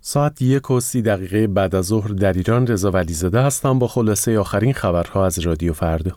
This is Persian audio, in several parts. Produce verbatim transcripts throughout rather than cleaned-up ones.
ساعت یک و سی دقیقه بعد از ظهر در ایران. رضا ولیزاده هستم با خلاصه آخرین خبرها از رادیو فردا.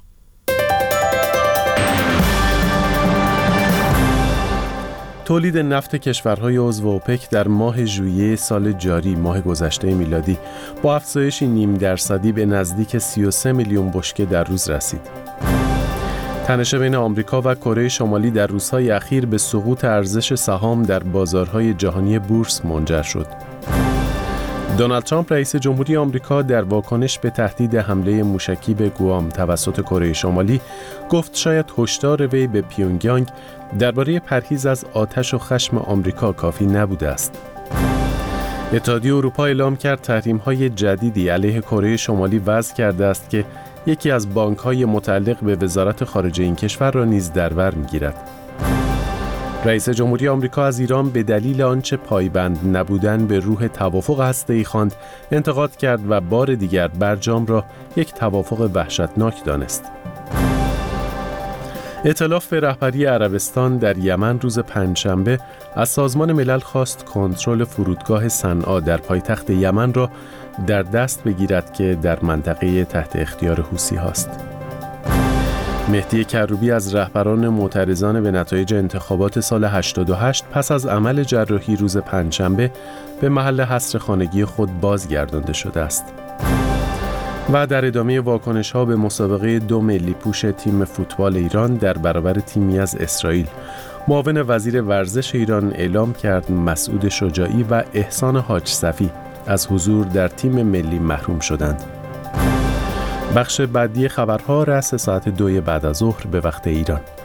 تولید نفت کشورهای عضو اوپک در ماه ژوئیه سال جاری، ماه گذشته میلادی، با افزایشی نیم درصدی به نزدیک سی و سه میلیون بشکه در روز رسید. تنش بین آمریکا و کره شمالی در روزهای اخیر به سقوط ارزش سهام در بازارهای جهانی بورس منجر شد. دونالد ترامپ رئیس جمهوری آمریکا در واکنش به تهدید حمله موشکی به گوام توسط کره شمالی گفت شاید هشدار وی به پیونگیانگ درباره پرهیز از آتش و خشم آمریکا کافی نبوده است. اتحادیه اروپا اعلام کرد تحریم‌های جدیدی علیه کره شمالی وضع کرده است که یکی از بانک‌های متعلق به وزارت خارجه این کشور را نیز در بر می‌گیرد. رئیس جمهوری آمریکا از ایران به دلیل آنچه پایبند نبودن به روح توافق هسته‌ای خواند، انتقاد کرد و بار دیگر برجام را یک توافق وحشتناک دانست. ائتلاف به رهبری عربستان در یمن روز پنجشنبه از سازمان ملل خواست کنترل فرودگاه صنعا در پایتخت یمن را در دست بگیرد که در منطقه تحت اختیار حوثی هاست. مهدی کروبی از رهبران معترضان به نتایج انتخابات سال هشتاد و هشت پس از عمل جراحی روز پنجشنبه به محل حصر خانگی خود بازگردانده شده است. و در ادامه واکنش‌ها به مسابقه دو ملی پوش تیم فوتبال ایران در برابر تیمی از اسرائیل، معاون وزیر ورزش ایران اعلام کرد مسعود شجاعی و احسان حاج صفی از حضور در تیم ملی محروم شدند. بخش بعدی خبرها رأس ساعت دوی بعد از ظهر به وقت ایران.